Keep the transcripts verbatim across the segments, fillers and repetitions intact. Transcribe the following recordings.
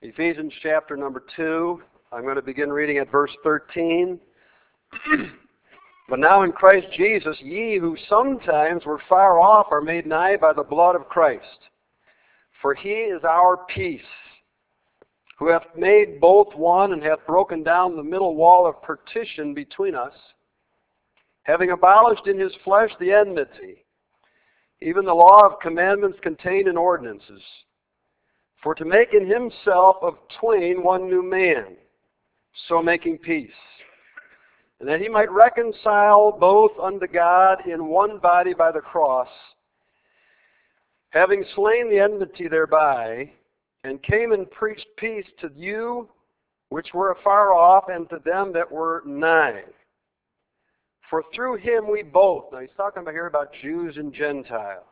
Ephesians chapter number two. I'm going to begin reading at verse thirteen. But now in Christ Jesus, ye who sometimes were far off are made nigh by the blood of Christ. For he is our peace, who hath made both one, and hath broken down the middle wall of partition between us, having abolished in his flesh the enmity, even the law of commandments contained in ordinances, for to make in himself of twain one new man, so making peace, and that he might reconcile both unto God in one body by the cross, having slain the enmity thereby, and came and preached peace to you which were afar off, and to them that were nigh. For through him we both, now he's talking about here about Jews and Gentiles.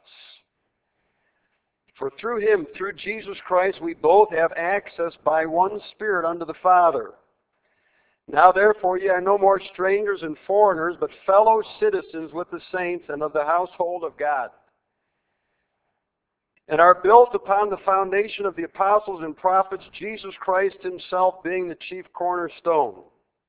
For through him, through Jesus Christ, we both have access by one Spirit unto the Father. Now therefore ye are no more strangers and foreigners, but fellow citizens with the saints and of the household of God, and are built upon the foundation of the apostles and prophets, Jesus Christ himself being the chief cornerstone,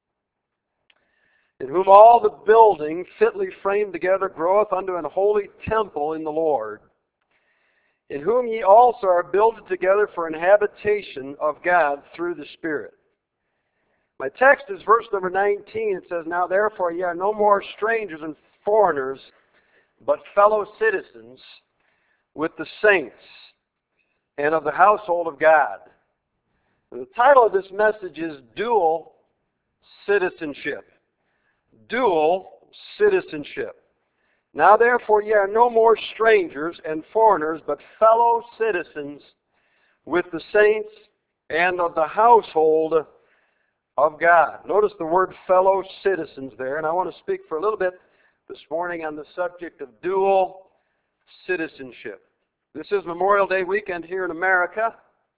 in whom all the building fitly framed together groweth unto an holy temple in the Lord, in whom ye also are builded together for an habitation of God through the Spirit. My text is verse number nineteen. It says, Now therefore ye are no more strangers and foreigners, but fellow citizens with the saints and of the household of God. And the title of this message is Dual Citizenship. Dual citizenship. Now therefore ye are no more strangers and foreigners, but fellow citizens with the saints and of the household of God. Notice the word fellow citizens there, and I want to speak for a little bit this morning on the subject of dual citizenship. This is Memorial Day weekend here in America.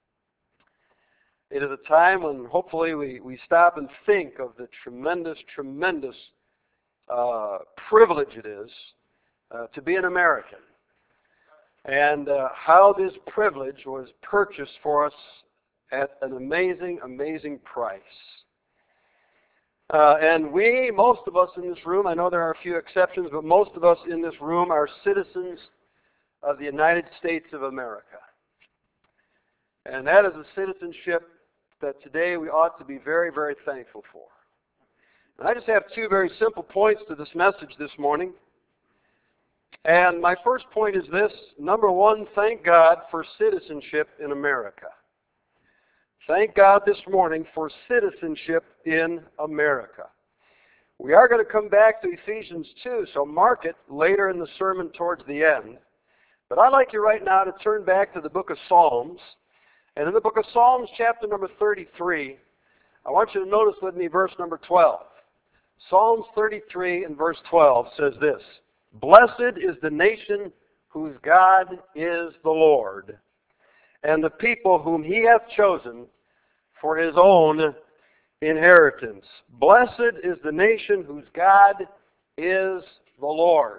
It is a time when hopefully we, we stop and think of the tremendous, tremendous uh, privilege it is uh, to be an American, and uh, how this privilege was purchased for us at an amazing, amazing price. Uh, and we, most of us in this room, I know there are a few exceptions, but most of us in this room are citizens of the United States of America. And that is a citizenship that today we ought to be very, very thankful for. And I just have two very simple points to this message this morning. And my first point is this. Number one, thank God for citizenship in America. Thank God this morning for citizenship in America. We are going to come back to Ephesians two, so mark it later in the sermon towards the end. But I'd like you right now to turn back to the book of Psalms. And in the book of Psalms, chapter number thirty-three, I want you to notice with me verse number twelve. Psalms thirty-three and verse twelve says this, Blessed is the nation whose God is the Lord, and the people whom he hath chosen for his own inheritance. Blessed is the nation whose God is the Lord.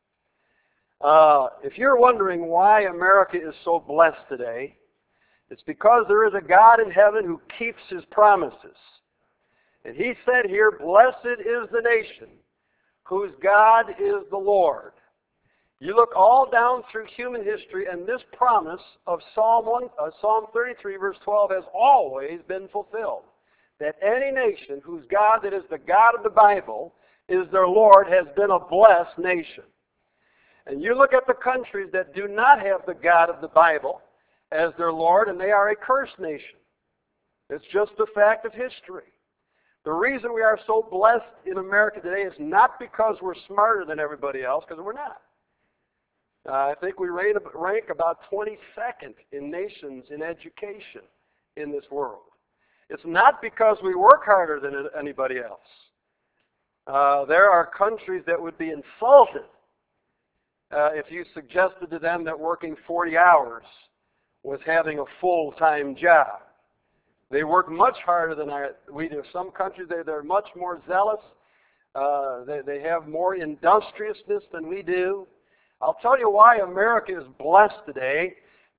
Uh, if you're wondering why America is so blessed today, it's because there is a God in heaven who keeps his promises. And he said here, Blessed is the nation whose God is the Lord. You look all down through human history, and this promise of Psalm one, uh, Psalm thirty-three, verse twelve, has always been fulfilled. That any nation whose God, that is the God of the Bible, is their Lord, has been a blessed nation. And you look at the countries that do not have the God of the Bible as their Lord, and they are a cursed nation. It's just a fact of history. The reason we are so blessed in America today is not because we're smarter than everybody else, because we're not. Uh, I think we rank, rank about twenty-second in nations in education in this world. It's not because we work harder than anybody else. Uh, there are countries that would be insulted uh, if you suggested to them that working forty hours was having a full-time job. They work much harder than I, we do. Some countries, they, they're much more zealous. Uh, they, they have more industriousness than we do. I'll tell you why America is blessed today,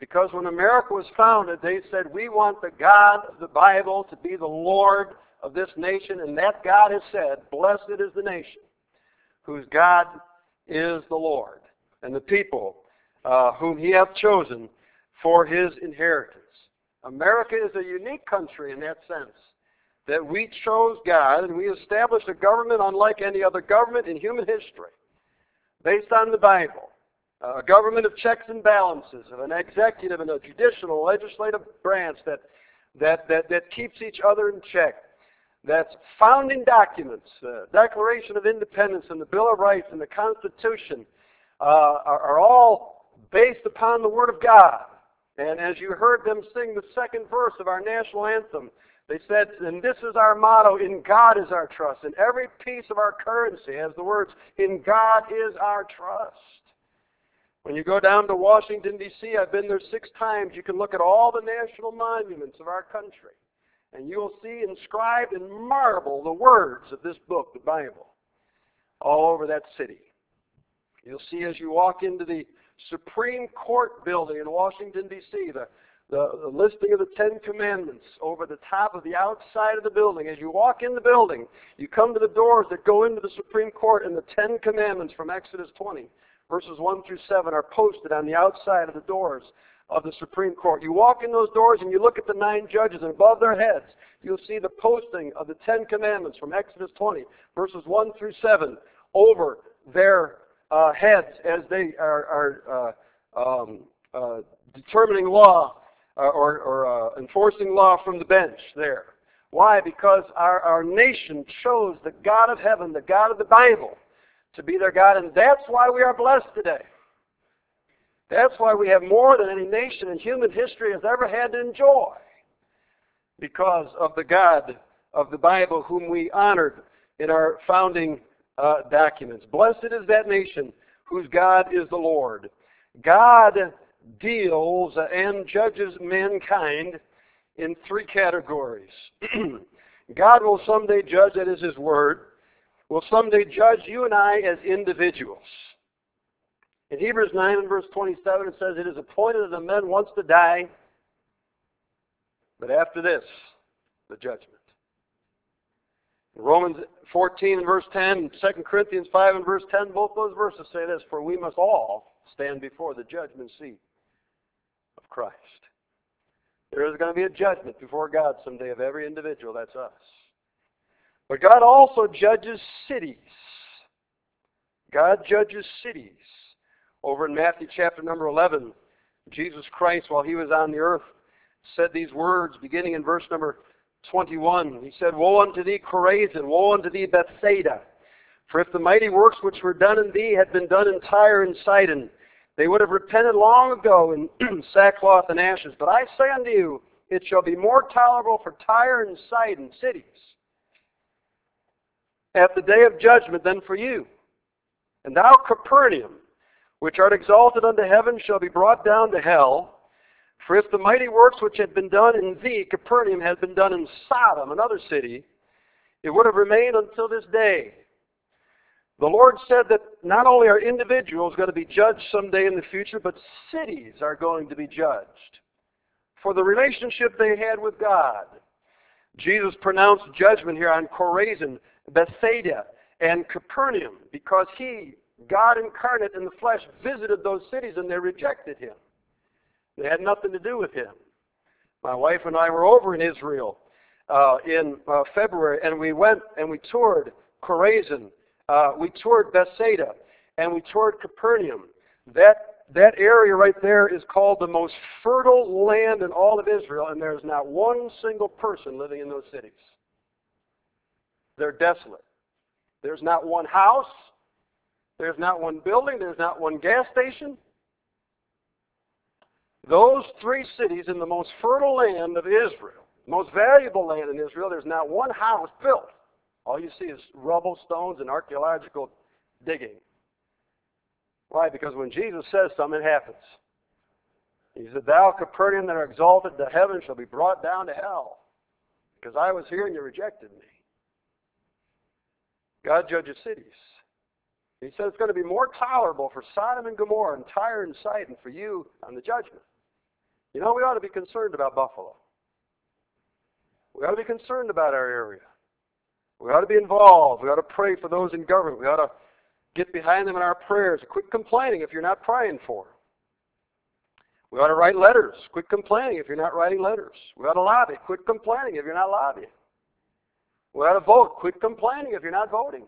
Because when America was founded, they said, we want the God of the Bible to be the Lord of this nation. And that God has said, blessed is the nation whose God is the Lord, and the people uh, whom he hath chosen for his inheritance. America is a unique country in that sense, that we chose God and we established a government unlike any other government in human history, based on the Bible. A government of checks and balances, of an executive and a judicial, legislative branch that, that, that, that keeps each other in check. That's founding documents, the Declaration of Independence and the Bill of Rights and the Constitution uh, are, are all based upon the Word of God. And as you heard them sing the second verse of our national anthem, they said, and this is our motto, in God is our trust. And every piece of our currency has the words, in God is our trust. When you go down to Washington, D C, I've been there six times, you can look at all the national monuments of our country. And you will see inscribed in marble the words of this book, the Bible, all over that city. You'll see as you walk into the Supreme Court building in Washington, D C, the, the, the listing of the Ten Commandments over the top of the outside of the building. As you walk in the building, you come to the doors that go into the Supreme Court, and the Ten Commandments from Exodus twenty, verses one through seven, are posted on the outside of the doors of the Supreme Court. You walk in those doors and you look at the nine judges, and above their heads you'll see the posting of the Ten Commandments from Exodus twenty, verses one through seven, over their uh, heads as they are, are uh, um, uh, determining law uh, or, or uh, enforcing law from the bench there. Why? Because our, our nation chose the God of heaven, the God of the Bible, to be their God, and that's why we are blessed today. That's why we have more than any nation in human history has ever had to enjoy, because of the God of the Bible whom we honored in our founding uh, documents. Blessed is that nation whose God is the Lord. God deals and judges mankind in three categories. God will someday judge, that is His Word, will someday judge you and I as individuals. In Hebrews nine and verse twenty-seven, it says, it is appointed unto men once to die, but after this, the judgment. In Romans fourteen and verse ten, and Second Corinthians five and verse ten, both those verses say this, for we must all stand before the judgment seat of Christ. There is going to be a judgment before God someday of every individual. That's us. But God also judges cities. God judges cities. Over in Matthew chapter number eleven, Jesus Christ, while He was on the earth, said these words beginning in verse number twenty-one. He said, woe unto thee, Chorazin! Woe unto thee, Bethsaida! For if the mighty works which were done in thee had been done in Tyre and Sidon, they would have repented long ago in sackcloth and ashes. But I say unto you, it shall be more tolerable for Tyre and Sidon, cities, at the day of judgment than for you. And thou, Capernaum, which art exalted unto heaven, shall be brought down to hell. For if the mighty works which had been done in thee, Capernaum, had been done in Sodom, another city, it would have remained until this day. The Lord said that not only are individuals going to be judged someday in the future, but cities are going to be judged for the relationship they had with God. Jesus pronounced judgment here on Chorazin, Bethsaida, and Capernaum, because He, God incarnate in the flesh, visited those cities and they rejected Him. They had nothing to do with Him. My wife and I were over in Israel uh, in uh, February, and we went and we toured Chorazin, uh, we toured Bethsaida, and we toured Capernaum. That, that area right there is called the most fertile land in all of Israel, and there's not one single person living in those cities. They're desolate. There's not one house. There's not one building. There's not one gas station. Those three cities in the most fertile land of Israel, most valuable land in Israel, there's not one house built. All you see is rubble, stones, and archaeological digging. Why? Because when Jesus says something, it happens. He said, thou, Capernaum, that are exalted to heaven, shall be brought down to hell. Because I was here and you rejected me. God judges cities. He said it's going to be more tolerable for Sodom and Gomorrah and Tyre and Sidon for you on the judgment You know, we ought to be concerned about Buffalo. We ought to be concerned about our area. We ought to be involved. We ought to pray for those in government. We ought to get behind them in our prayers. Quit complaining if you're not praying for them. We ought to write letters. Quit complaining if you're not writing letters. We ought to lobby. Quit complaining if you're not lobbying. We ought to vote. Quit complaining if you're not voting.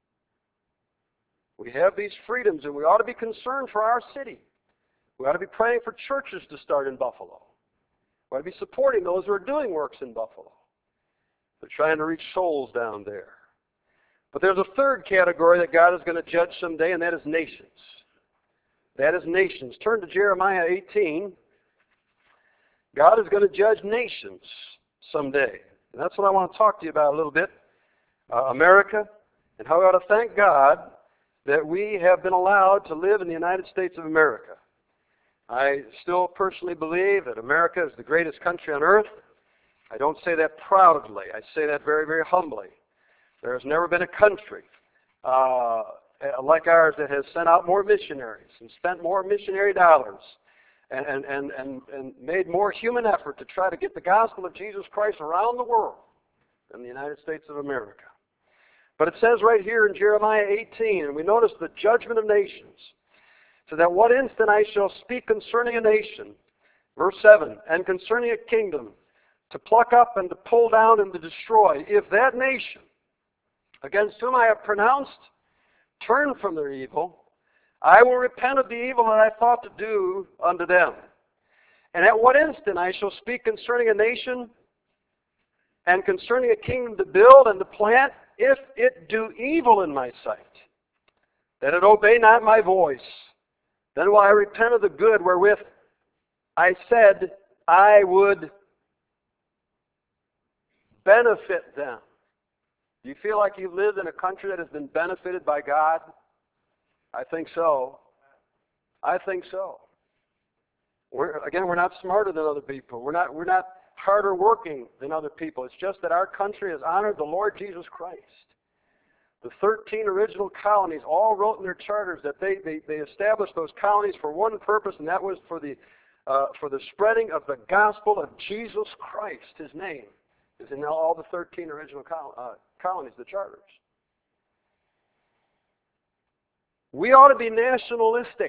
We have these freedoms, and we ought to be concerned for our city. We ought to be praying for churches to start in Buffalo. We ought to be supporting those who are doing works in Buffalo. They're trying to reach souls down there. But there's a third category that God is going to judge someday, and that is nations. That is nations. Turn to Jeremiah eighteen. God is going to judge nations someday. And that's what I want to talk to you about a little bit. Uh, America, and how we ought to thank God that we have been allowed to live in the United States of America. I still personally believe that America is the greatest country on earth. I don't say that proudly. I say that very, very humbly. There has never been a country uh, like ours that has sent out more missionaries and spent more missionary dollars and, and, and, and, and made more human effort to try to get the gospel of Jesus Christ around the world than the United States of America. But it says right here in Jeremiah eighteen, and we notice the judgment of nations. So that what instant I shall speak concerning a nation, verse seven, and concerning a kingdom, to pluck up and to pull down and to destroy, if that nation, against whom I have pronounced, turn from their evil, I will repent of the evil that I thought to do unto them. And at what instant I shall speak concerning a nation, and concerning a kingdom to build and to plant, if it do evil in my sight, that it obey not my voice, then will I repent of the good wherewith I said I would benefit them. Do you feel like you live in a country that has been benefited by God? I think so. I think so. We're, again, we're not smarter than other people. We're not, we're not harder working than other people. It's just that our country has honored the Lord Jesus Christ. The thirteen original colonies all wrote in their charters that they, they, they established those colonies for one purpose, and that was for the, uh, for the spreading of the gospel of Jesus Christ. His name is in all the thirteen original col uh, colonies, the charters. We ought to be nationalistic.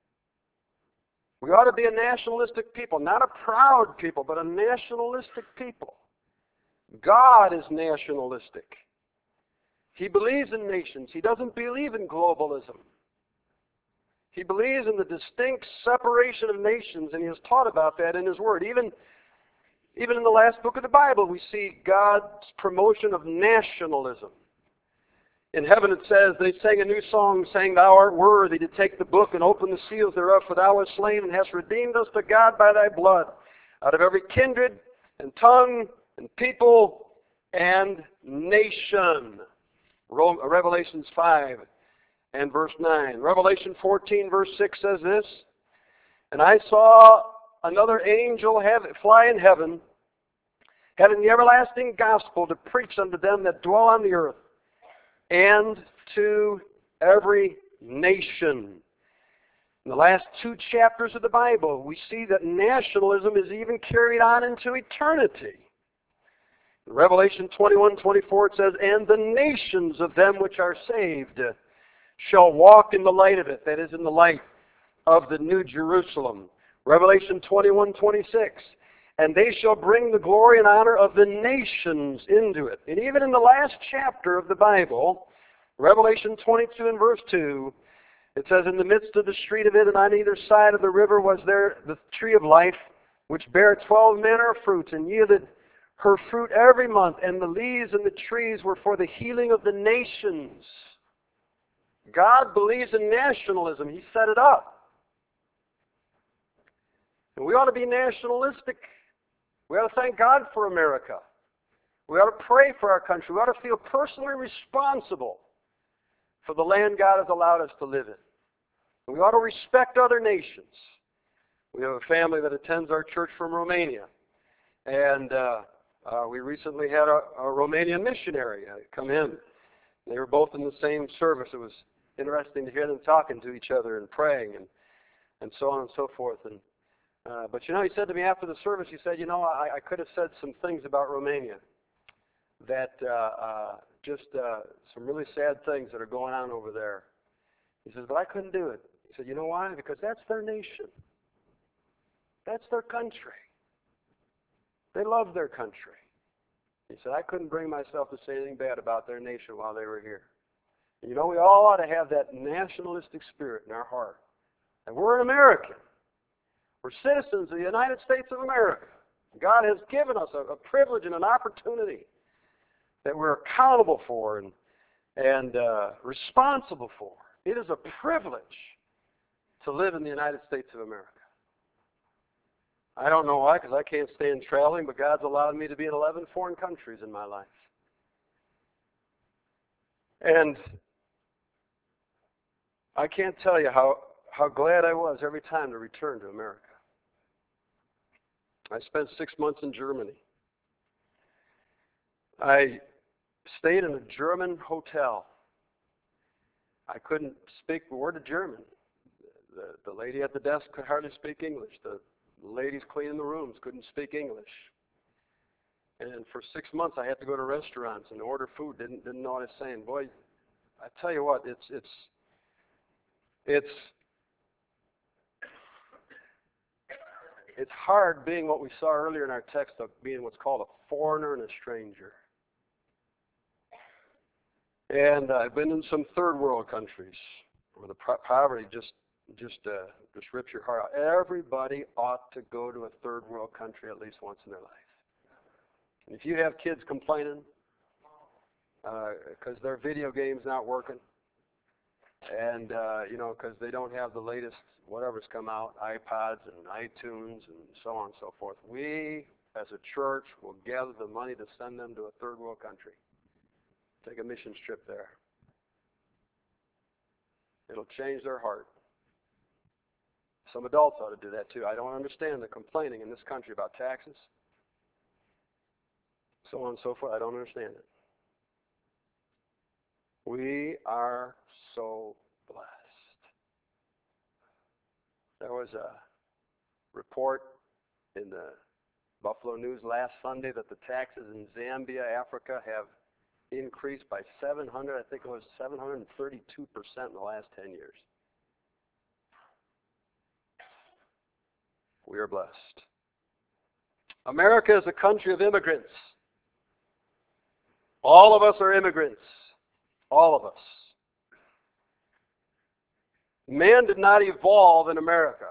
We ought to be a nationalistic people, not a proud people, but a nationalistic people. God is nationalistic. He believes in nations. He doesn't believe in globalism. He believes in the distinct separation of nations, and he has taught about that in his word. Even, even in the last book of the Bible, we see God's promotion of nationalism. In heaven it says, they sang a new song, saying, Thou art worthy to take the book and open the seals thereof, for thou wast slain and hast redeemed us to God by thy blood, out of every kindred and tongue and people and nation. Revelations five and verse nine. Revelation fourteen verse six says this, And I saw another angel have, fly in heaven, having the everlasting gospel to preach unto them that dwell on the earth, and to every nation. In the last two chapters of the Bible, we see that nationalism is even carried on into eternity. In Revelation twenty-one twenty-four it says, And the nations of them which are saved shall walk in the light of it, that is, in the light of the New Jerusalem. Revelation twenty-one twenty-six, And they shall bring the glory and honor of the nations into it. And even in the last chapter of the Bible, Revelation twenty-two and verse two, it says, In the midst of the street of it, and on either side of the river, was there the tree of life, which bare twelve manner of fruits, and yielded her fruit every month, and the leaves and the trees were for the healing of the nations. God believes in nationalism. He set it up. And we ought to be nationalistic. We ought to thank God for America. We ought to pray for our country. We ought to feel personally responsible for the land God has allowed us to live in. And we ought to respect other nations. We have a family that attends our church from Romania. And uh, uh, we recently had a, a Romanian missionary come in. They were both in the same service. It was interesting to hear them talking to each other and praying and, and so on and so forth. And Uh, but you know, he said to me after the service, he said, you know, I, I could have said some things about Romania that uh, uh, just uh, some really sad things that are going on over there. He says, but I couldn't do it. He said, you know why? Because that's their nation. That's their country. They love their country. He said, I couldn't bring myself to say anything bad about their nation while they were here. And you know, we all ought to have that nationalistic spirit in our heart. And we're an American. We're citizens of the United States of America. God has given us a, a privilege and an opportunity that we're accountable for and, and uh, responsible for. It is a privilege to live in the United States of America. I don't know why, because I can't stand traveling, but God's allowed me to be in eleven foreign countries in my life. And I can't tell you how, how glad I was every time to return to America. I spent six months in Germany. I stayed in a German hotel. I couldn't speak a word of German. The, the lady at the desk could hardly speak English. The ladies cleaning the rooms couldn't speak English. And for six months I had to go to restaurants and order food. Didn't didn't know what I was saying. Boy, I tell you what, it's it's it's it's hard being what we saw earlier in our text of being what's called a foreigner and a stranger. And uh, I've been in some third world countries where the pro- poverty just just uh, just rips your heart out. Everybody ought to go to a third world country at least once in their life. And if you have kids complaining because uh, their video game's not working, and uh, you know, because they don't have the latest whatever's come out, iPods and iTunes and so on and so forth, we as a church will gather the money to send them to a third world country. Take a missions trip there. It'll change their heart. Some adults ought to do that too. I don't understand the complaining in this country about taxes, so on and so forth. I don't understand it. We are so blessed. There was a report in the Buffalo News last Sunday that the taxes in Zambia, Africa, have increased by seven hundred, I think it was seven hundred thirty-two percent in the last ten years. We are blessed. America is a country of immigrants. All of us are immigrants. All of us. Man did not evolve in America.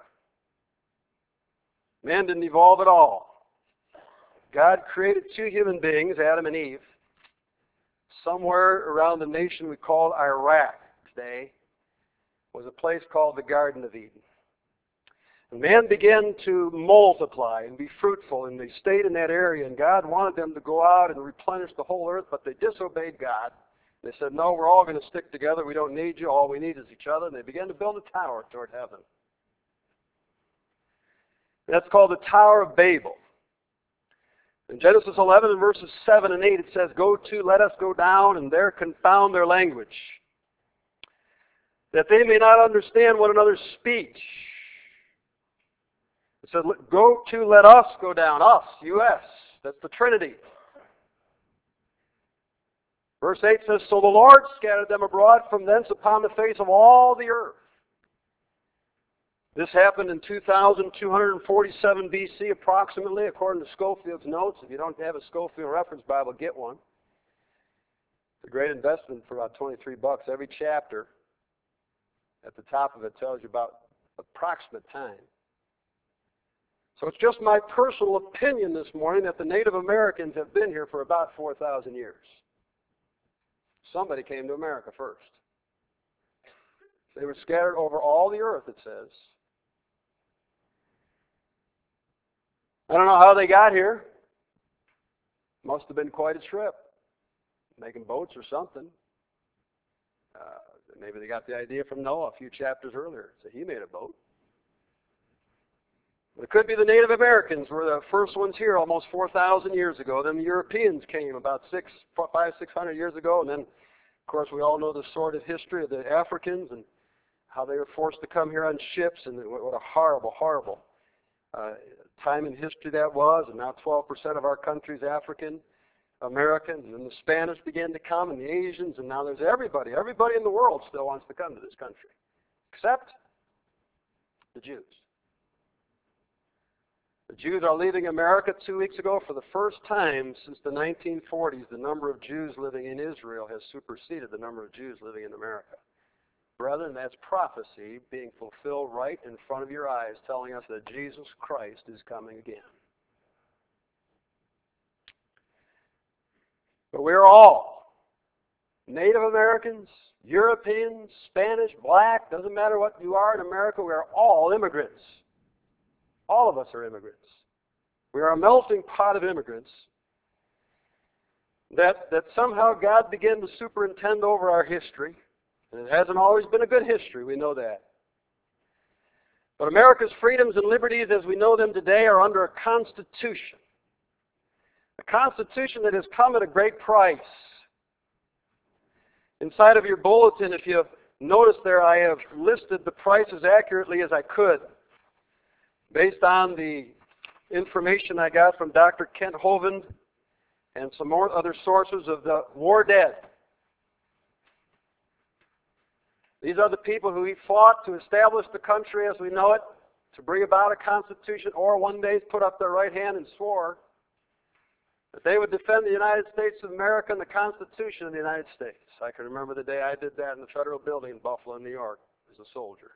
Man didn't evolve at all. God created two human beings, Adam and Eve, somewhere around the nation we call Iraq today, was a place called the Garden of Eden. And man began to multiply and be fruitful, and they stayed in that area, and God wanted them to go out and replenish the whole earth, but they disobeyed God. They said, no, we're all going to stick together. We don't need you. All we need is each other. And they began to build a tower toward heaven. That's called the Tower of Babel. In Genesis eleven, in verses seven and eight, it says, go to, let us go down, and there confound their language, that they may not understand one another's speech. It says, go to, let us go down. Us, U S That's the Trinity. Verse eight says, so the Lord scattered them abroad from thence upon the face of all the earth. This happened in two thousand two hundred forty-seven B C approximately, according to Scofield's notes. If you don't have a Scofield Reference Bible, get one. It's a great investment for about twenty-three bucks. Every chapter at the top of it tells you about approximate time. So it's just my personal opinion this morning that the Native Americans have been here for about four thousand years. Somebody came to America first. They were scattered over all the earth, it says. I don't know how they got here. Must have been quite a trip. Making boats or something. Uh, maybe they got the idea from Noah a few chapters earlier. So he made a boat. It could be the Native Americans were the first ones here almost four thousand years ago. Then the Europeans came about six, five, six hundred years ago. And then, of course, we all know the sordid history of the Africans and how they were forced to come here on ships. And what a horrible, horrible uh, time in history that was, and now twelve percent of our country is African American, and then the Spanish began to come, and the Asians, and now there's everybody. Everybody in the world still wants to come to this country, except the Jews. The Jews are leaving America two weeks ago. For the first time since the nineteen forties, the number of Jews living in Israel has superseded the number of Jews living in America. Brethren, that's prophecy being fulfilled right in front of your eyes, telling us that Jesus Christ is coming again. But we're all Native Americans, Europeans, Spanish, black, doesn't matter what you are in America, we are all immigrants. All of us are immigrants. We are a melting pot of immigrants that, that somehow God began to superintend over our history. And it hasn't always been a good history, we know that. But America's freedoms and liberties as we know them today are under a constitution. A constitution that has come at a great price. Inside of your bulletin, if you notice there, I have listed the price as accurately as I could, based on the information I got from Doctor Kent Hovind and some more other sources of the war dead. These are the people who he fought to establish the country as we know it, to bring about a constitution, or one day put up their right hand and swore that they would defend the United States of America and the Constitution of the United States. I can remember the day I did that in the Federal Building in Buffalo, New York, as a soldier.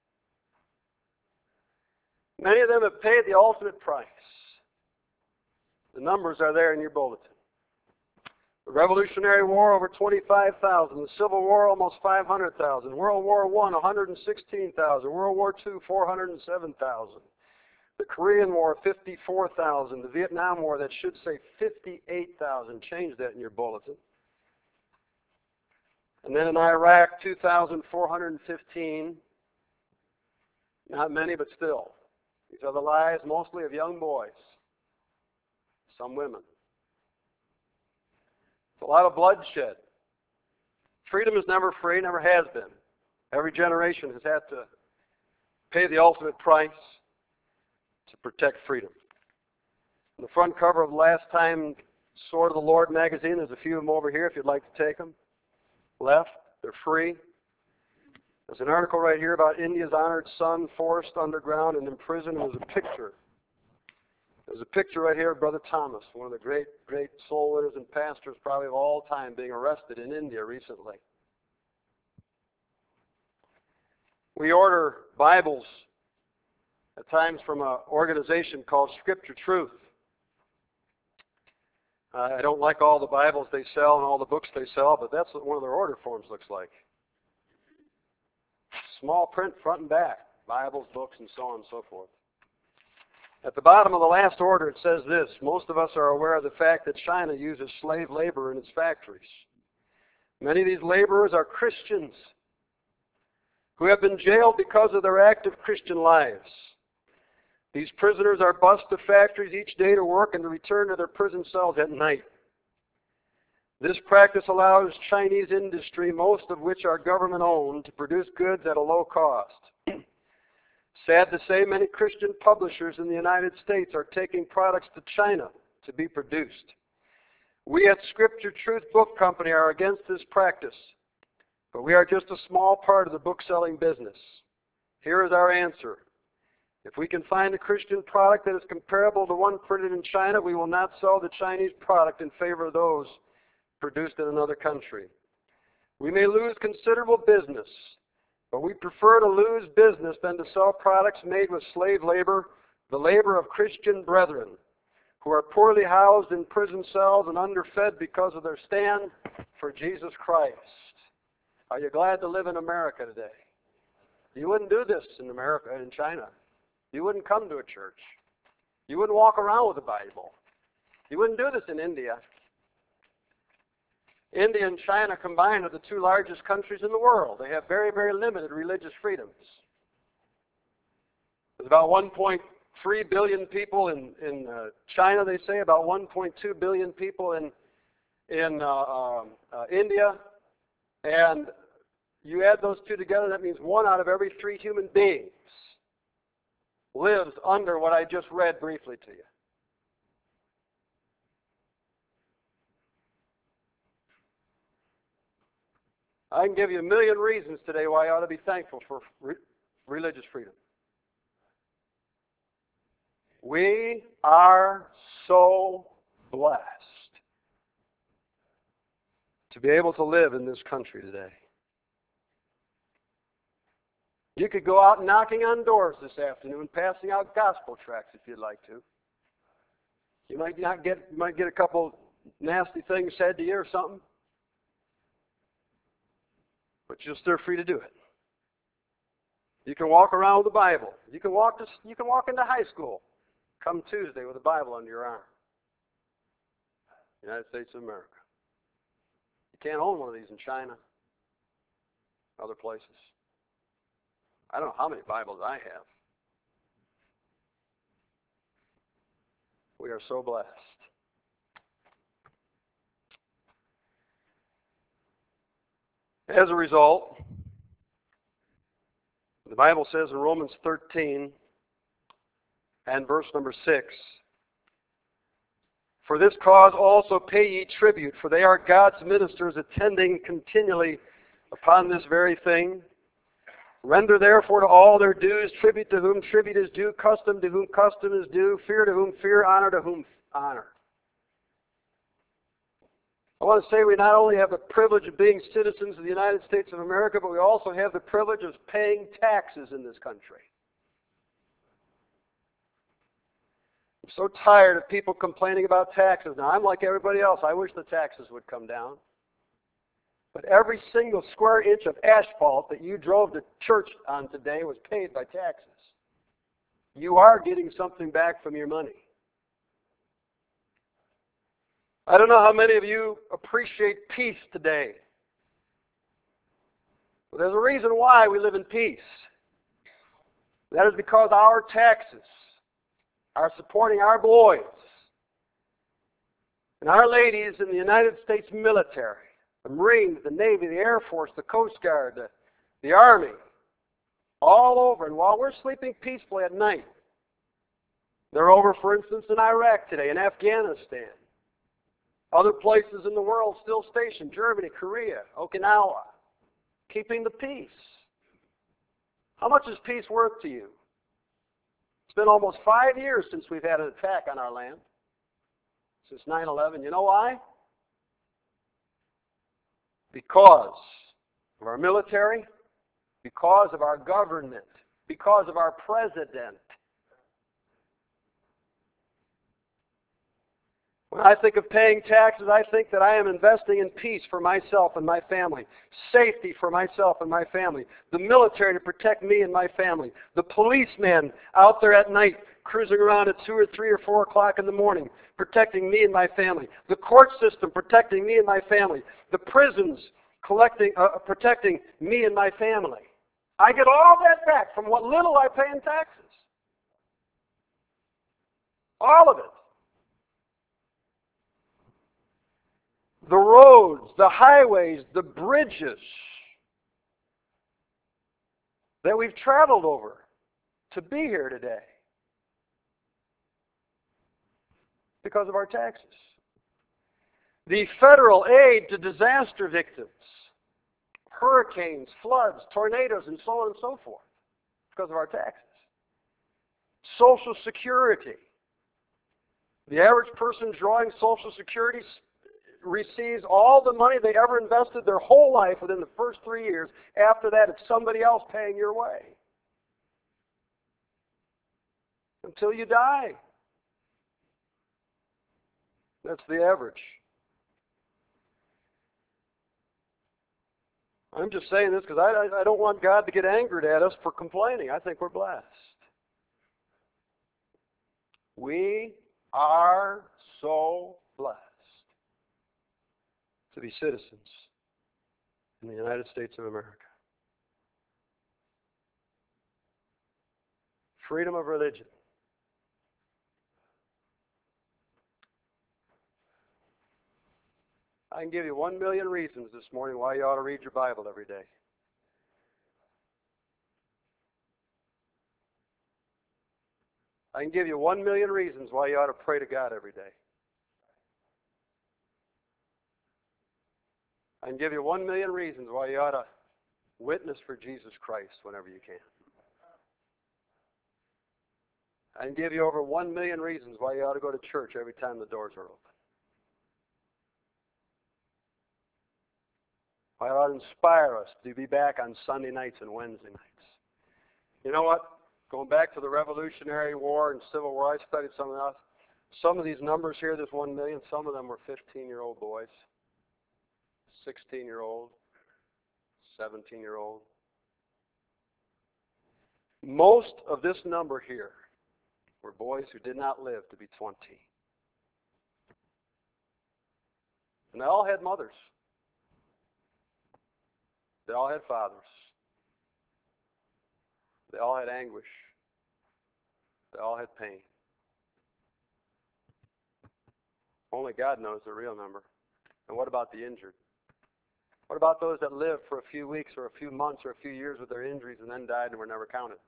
Many of them have paid the ultimate price. The numbers are there in your bulletin. The Revolutionary War, over twenty-five thousand. The Civil War, almost five hundred thousand. World War One, one hundred sixteen thousand. World War Two, four hundred seven thousand. The Korean War, fifty-four thousand. The Vietnam War, that should say fifty-eight thousand. Change that in your bulletin. And then in Iraq, two thousand four hundred fifteen. Not many, but still. These are the lives mostly of young boys. Some women. It's a lot of bloodshed. Freedom is never free, never has been. Every generation has had to pay the ultimate price to protect freedom. On the front cover of the Last Time Sword of the Lord magazine, there's a few of them over here if you'd like to take them. Left, they're free. There's an article right here about India's honored son forced underground and imprisoned. There's a picture. There's a picture right here of Brother Thomas, one of the great, great soul winners and pastors probably of all time, being arrested in India recently. We order Bibles at times from an organization called Scripture Truth. Uh, I don't like all the Bibles they sell and all the books they sell, but that's what one of their order forms looks like. Small print, front and back, Bibles, books, and so on and so forth. At the bottom of the last order, it says this: most of us are aware of the fact that China uses slave labor in its factories. Many of these laborers are Christians who have been jailed because of their active Christian lives. These prisoners are bused to factories each day to work and to return to their prison cells at night. This practice allows Chinese industry, most of which are government-owned, to produce goods at a low cost. Sad to say, many Christian publishers in the United States are taking products to China to be produced. We at Scripture Truth Book Company are against this practice, but we are just a small part of the book-selling business. Here is our answer. If we can find a Christian product that is comparable to one printed in China, we will not sell the Chinese product in favor of those produced in another country. We may lose considerable business, but we prefer to lose business than to sell products made with slave labor, the labor of Christian brethren, who are poorly housed in prison cells and underfed because of their stand for Jesus Christ. Are you glad to live in America today? You wouldn't do this in America, in China. You wouldn't come to a church. You wouldn't walk around with a Bible. You wouldn't do this in India. India and China combined are the two largest countries in the world. They have very, very limited religious freedoms. There's about one point three billion people in, in uh, China, they say, about one point two billion people in, in uh, um, uh, India. And you add those two together, that means one out of every three human beings lives under what I just read briefly to you. I can give you a million reasons today why you ought to be thankful for re- religious freedom. We are so blessed to be able to live in this country today. You could go out knocking on doors this afternoon, passing out gospel tracts if you'd like to. You might not get, you might get a couple nasty things said to you or something, but you're still free to do it. You can walk around with the Bible. You can walk to, you can walk into high school come Tuesday with a Bible under your arm. United States of America. You can't own one of these in China, other places. I don't know how many Bibles I have. We are so blessed. As a result, the Bible says in Romans thirteen and verse number six, "For this cause also pay ye tribute, for they are God's ministers, attending continually upon this very thing. Render therefore to all their dues, tribute to whom tribute is due, custom to whom custom is due, fear to whom fear, honor to whom honor." I want to say we not only have the privilege of being citizens of the United States of America, but we also have the privilege of paying taxes in this country. I'm so tired of people complaining about taxes. Now, I'm like everybody else. I wish the taxes would come down. But every single square inch of asphalt that you drove to church on today was paid by taxes. You are getting something back from your money. I don't know how many of you appreciate peace today. But there's a reason why we live in peace. That is because our taxes are supporting our boys and our ladies in the United States military, the Marines, the Navy, the Air Force, the Coast Guard, the, the Army, all over. And while we're sleeping peacefully at night, they're over, for instance, in Iraq today, in Afghanistan. Other places in the world still stationed, Germany, Korea, Okinawa, keeping the peace. How much is peace worth to you? It's been almost five years since we've had an attack on our land, since nine eleven. You know why? Because of our military, because of our government, because of our president. When I think of paying taxes, I think that I am investing in peace for myself and my family, safety for myself and my family, the military to protect me and my family, the policeman out there at night cruising around at two or three or four o'clock in the morning protecting me and my family, the court system protecting me and my family, the prisons collecting, uh, protecting me and my family. I get all that back from what little I pay in taxes. All of it. The roads, the highways, the bridges that we've traveled over to be here today because of our taxes. The federal aid to disaster victims, hurricanes, floods, tornadoes, and so on and so forth because of our taxes. Social Security. The average person drawing Social Security receives all the money they ever invested their whole life within the first three years. After that, it's somebody else paying your way. Until you die. That's the average. I'm just saying this because I, I don't want God to get angered at us for complaining. I think we're blessed. We are so blessed to be citizens in the United States of America. Freedom of religion. I can give you one million reasons this morning why you ought to read your Bible every day. I can give you one million reasons why you ought to pray to God every day. I can give you one million reasons why you ought to witness for Jesus Christ whenever you can. I can give you over one million reasons why you ought to go to church every time the doors are open. Why it ought to inspire us to be back on Sunday nights and Wednesday nights. You know what? Going back to the Revolutionary War and Civil War, I studied some of that. Some of these numbers here, this one million, some of them were fifteen-year-old boys, sixteen-year-old, seventeen-year-old. Most of this number here were boys who did not live to be twenty. And they all had mothers. They all had fathers. They all had anguish. They all had pain. Only God knows the real number. And what about the injured? What about those that lived for a few weeks or a few months or a few years with their injuries and then died and were never counted?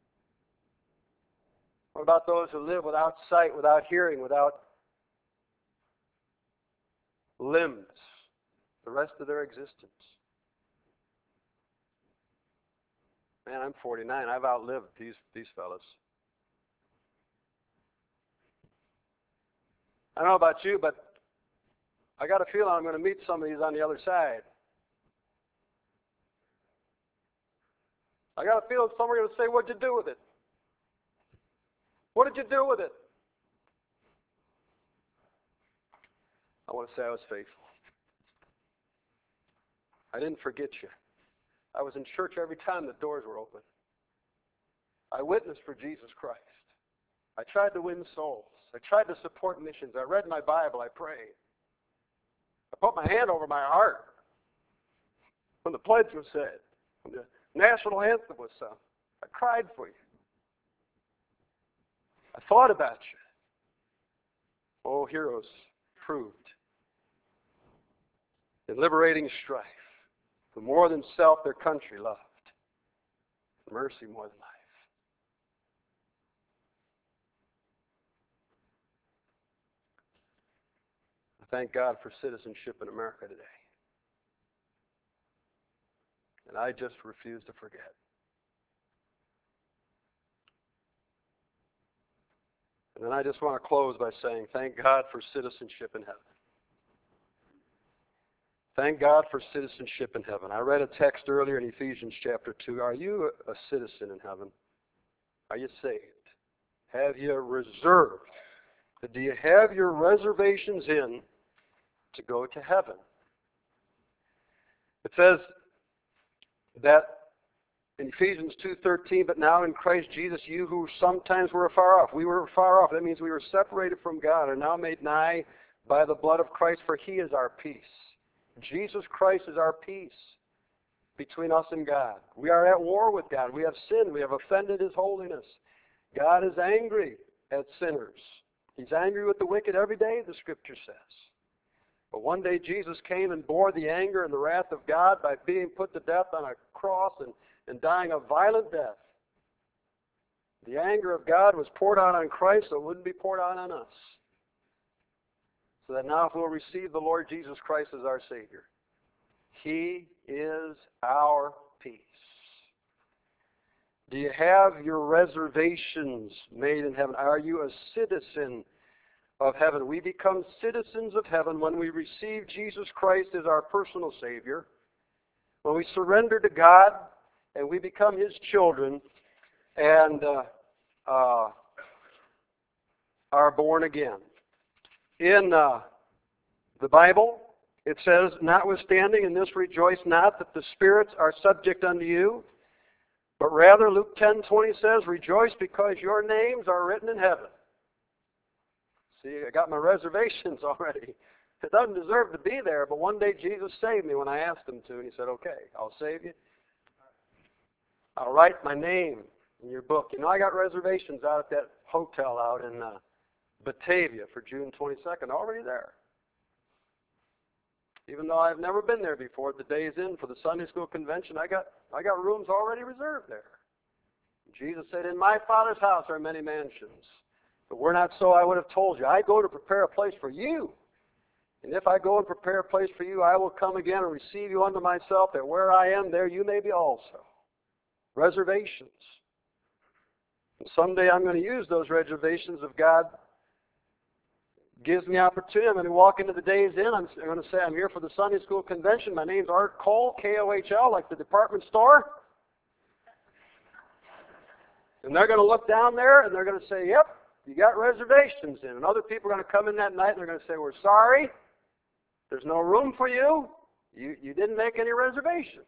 What about those who live without sight, without hearing, without limbs the rest of their existence? Man, I'm forty-nine. I've outlived these, these fellas. I don't know about you, but I got a feeling I'm going to meet some of these on the other side. I got a feeling some are going to say, what'd you do with it? What did you do with it? I want to say I was faithful. I didn't forget you. I was in church every time the doors were open. I witnessed for Jesus Christ. I tried to win souls. I tried to support missions. I read my Bible. I prayed. I put my hand over my heart when the pledge was said, when the national anthem was sung. I cried for you. I thought about you. Oh, heroes proved in liberating strife, for more than self their country loved, mercy more than life. I thank God for citizenship in America today. And I just refuse to forget. And then I just want to close by saying, thank God for citizenship in heaven. Thank God for citizenship in heaven. I read a text earlier in Ephesians chapter two. Are you a citizen in heaven? Are you saved? Have you reserved? Do you have your reservations in to go to heaven? It says that in Ephesians two thirteen, but now in Christ Jesus, you who sometimes were afar off. We were far off. That means we were separated from God, are now made nigh by the blood of Christ, for He is our peace. Jesus Christ is our peace between us and God. We are at war with God. We have sinned. We have offended His holiness. God is angry at sinners. He's angry with the wicked every day, the Scripture says. But one day Jesus came and bore the anger and the wrath of God by being put to death on a cross and, and dying a violent death. The anger of God was poured out on Christ, so it wouldn't be poured out on us. So that now if we'll receive the Lord Jesus Christ as our Savior, He is our peace. Do you have your reservations made in heaven? Are you a citizen of heaven? We become citizens of heaven when we receive Jesus Christ as our personal Savior, when we surrender to God and we become His children and uh, uh, are born again. In uh, the Bible, it says, notwithstanding in this rejoice not that the spirits are subject unto you, but rather, Luke ten twenty says, rejoice because your names are written in heaven. See, I got my reservations already. It doesn't deserve to be there, but one day Jesus saved me when I asked Him to, and He said, okay, I'll save you. I'll write my name in your book. You know, I got reservations out at that hotel out in uh, Batavia for June twenty-second, already there. Even though I've never been there before, the day's in for the Sunday school convention, I got I got rooms already reserved there. Jesus said, in my Father's house are many mansions. But were not so, I would have told you. I go to prepare a place for you. And if I go and prepare a place for you, I will come again and receive you unto myself, that where I am, there you may be also. Reservations. And someday I'm going to use those reservations if God gives me opportunity. I'm going to walk into the Days Inn. I'm going to say, I'm here for the Sunday School Convention. My name's Art Cole, K O H L, like the department store. And they're going to look down there and they're going to say, yep, you got reservations in. And other people are going to come in that night and they're going to say, we're sorry. There's no room for you. You, you didn't make any reservations.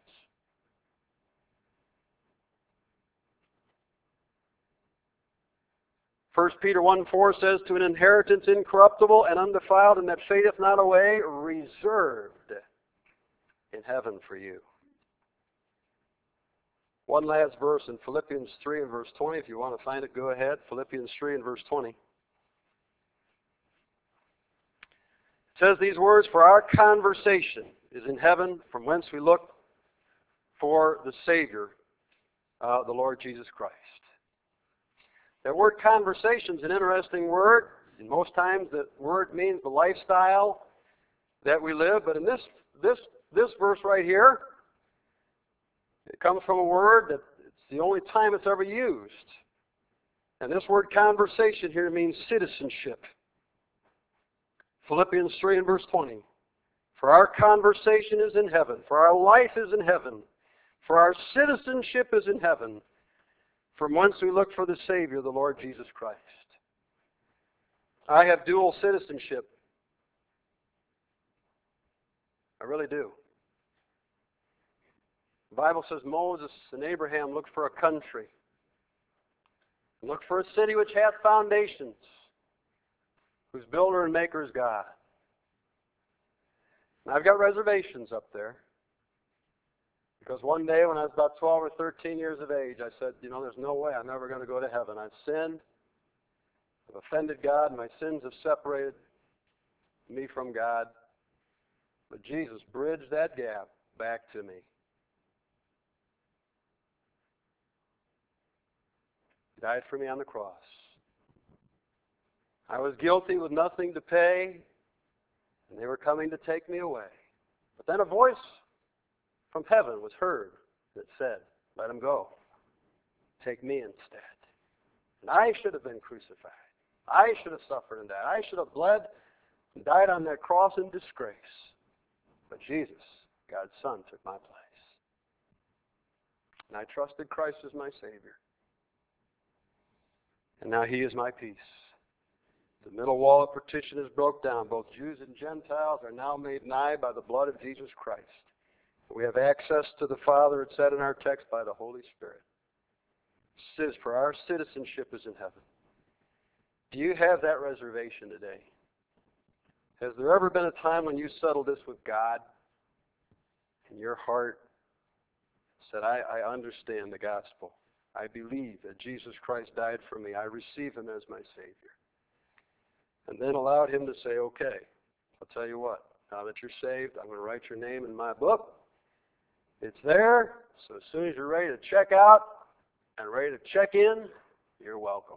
First Peter one four says, to an inheritance incorruptible and undefiled, and that fadeth not away, reserved in heaven for you. One last verse in Philippians three and verse twenty. If you want to find it, go ahead. Philippians three and verse twenty. It says these words, for our conversation is in heaven, from whence we look for the Savior, uh, the Lord Jesus Christ. That word conversation is an interesting word. And most times the word means the lifestyle that we live. But in this, this, this verse right here, it comes from a word that it's the only time it's ever used. And this word conversation here means citizenship. Philippians three and verse twenty. For our conversation is in heaven. For our life is in heaven. For our citizenship is in heaven. From whence we look for the Savior, the Lord Jesus Christ. I have dual citizenship. I really do. The Bible says Moses and Abraham looked for a country. Looked for a city which hath foundations, whose builder and maker is God. And I've got reservations up there. Because one day when I was about twelve or thirteen years of age, I said, you know, there's no way I'm ever going to go to heaven. I've sinned. I've offended God. And my sins have separated me from God. But Jesus bridged that gap back to me. He died for me on the cross. I was guilty with nothing to pay, and they were coming to take me away. But then a voice from heaven was heard that said, let him go. Take me instead. And I should have been crucified. I should have suffered and died. I should have bled and died on that cross in disgrace. But Jesus, God's Son, took my place. And I trusted Christ as my Savior. And now He is my peace. The middle wall of partition is broke down. Both Jews and Gentiles are now made nigh by the blood of Jesus Christ. We have access to the Father, it's said in our text, by the Holy Spirit. It says, for our citizenship is in heaven. Do you have that reservation today? Has there ever been a time when you settled this with God and your heart said, I, I understand the gospel. I believe that Jesus Christ died for me. I receive Him as my Savior. And then allowed Him to say, okay, I'll tell you what, now that you're saved, I'm going to write your name in my book. It's there, so as soon as you're ready to check out and ready to check in, you're welcome.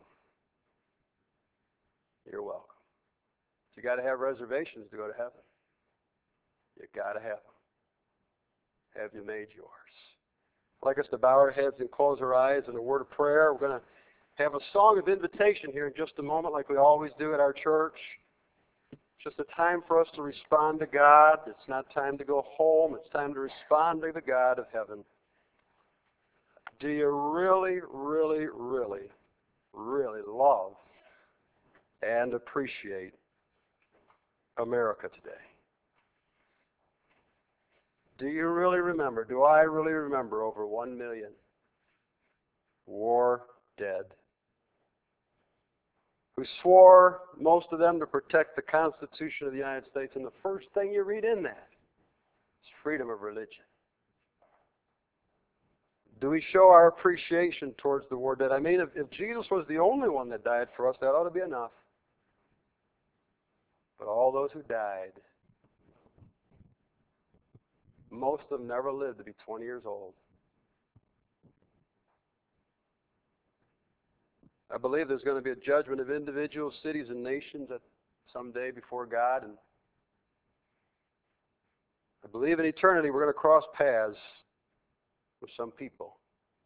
You're welcome. You got to have reservations to go to heaven. You got to have them. Have you made yours? I'd like us to bow our heads and close our eyes in a word of prayer. We're going to have a song of invitation here in just a moment, like we always do at our church. It's just a time for us to respond to God. It's not time to go home. It's time to respond to the God of heaven. Do you really, really, really, really love and appreciate America today? Do you really remember, do I really remember over one million war dead, who swore, most of them, to protect the Constitution of the United States, and the first thing you read in that is freedom of religion? Do we show our appreciation towards the war dead? I mean, if, if Jesus was the only one that died for us, that ought to be enough. But all those who died, most of them never lived to be twenty years old. I believe there's going to be a judgment of individuals, cities, and nations at someday before God. And I believe in eternity we're going to cross paths with some people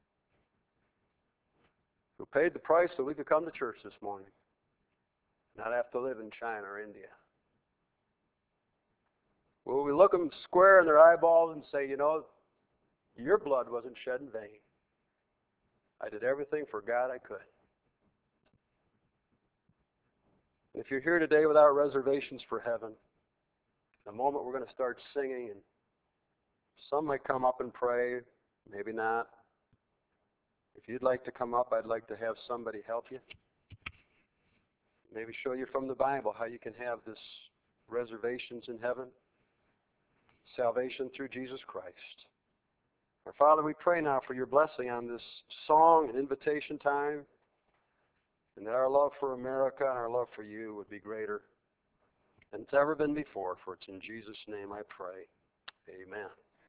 who paid the price so we could come to church this morning, not have to live in China or India. Will we look them square in their eyeballs and say, you know, your blood wasn't shed in vain. I did everything for God I could. If you're here today without reservations for heaven, in a moment we're going to start singing, and some might come up and pray, maybe not. If you'd like to come up, I'd like to have somebody help you. Maybe show you from the Bible how you can have this reservations in heaven, salvation through Jesus Christ. Our Father, we pray now for your blessing on this song and invitation time, and that our love for America and our love for you would be greater than it's ever been before. For it's in Jesus' name I pray. Amen.